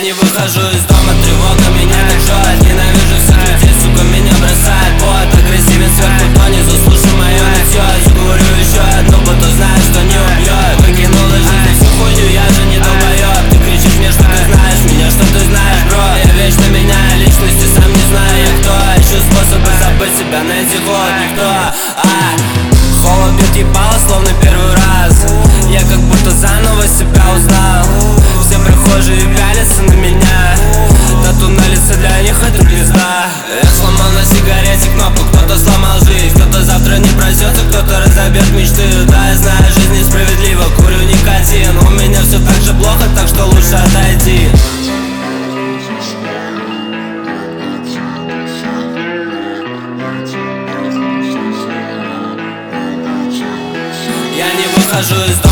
не выхожу из дома, тревога меня так жжет. Ненавижу всех людей, сука, меня бросает пот. Агрессивен сверху донизу, слушай моё нытьё. Заговорю еще одну, будто знаешь, что не убьет. Выкинула жизнь всю хуйню, я же не долбоёб. Ты кричишь мне, что ты знаешь меня, что ты знаешь, бро. Я вечно меняю личности, сам не знаю я кто. Ищу способы забыть себя, найти холод никто. Холод бьет ебало, словно первый раз. Я как будто заново себя узнал. Все прохожие пялятся на меня. Тату на лице для них это пизда. Я сломал на сигарете кнопку, кто-то сломал жизнь. Кто-то завтра не проснется, кто-то разобьет мечты. Да, я знаю, жизнь несправедлива, курю никотин. У меня все так же плохо, так что лучше отойти. Я не выхожу из дома.